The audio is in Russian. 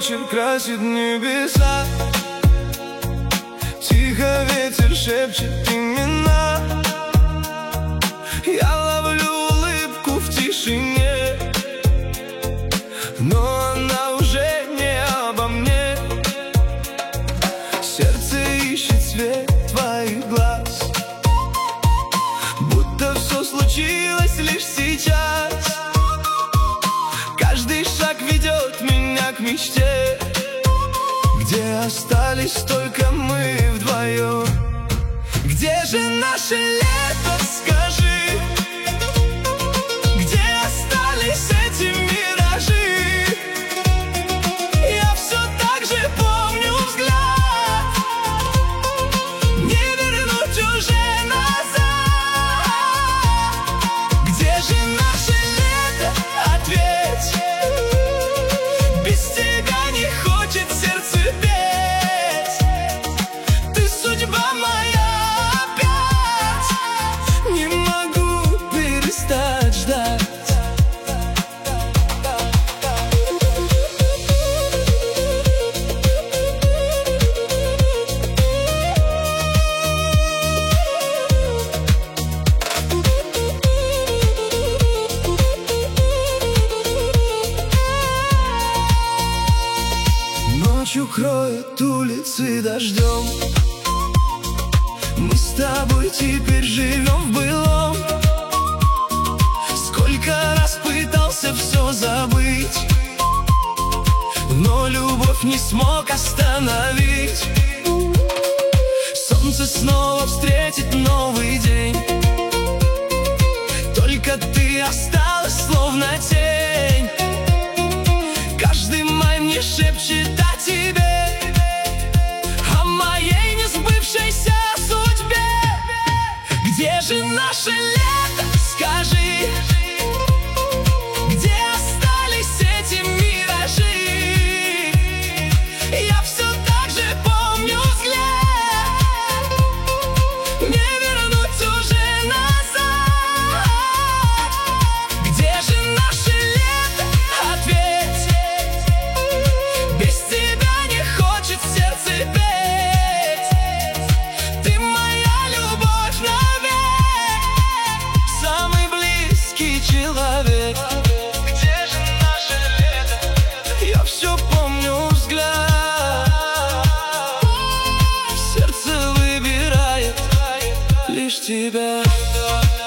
вечер красит небеса. Тихо ветер шепчет имена. Я ловлю улыбку в тишине, но она уже не обо мне. Сердце ищет цвет твоих глаз, будто все случилось лишь сейчас. Каждый шаг ведет меня к мечте, где остались только мы вдвоем. Где же наше лето, скажи? Где остались эти миражи? Я все так же помню взгляд, не вернуть уже назад. Где же наше лето? Ответь. Без тебя не хочет сердце петь. Ты судьба моя опять. Не могу перестать ждать. Ночью кроют улицы дождем. Мы с тобой теперь живем в былом. Сколько раз пытался все забыть, но любовь не смог остановить. Солнце снова встретит новый день, только ты осталась словно тень. Каждый май мне шепчет о тебе, о моей несбывшейся судьбе. Где же наше лето, скажи? Где остались эти миражи? Я все так же помню взгляд, не вернуть уже назад. Где же наше лето? Ответь. Без тебя не хочет сердце петь. Ты моя любовь навек, самый близкий человек. Где же наше лето? Я все помню взгляд, сердце выбирает лишь тебя.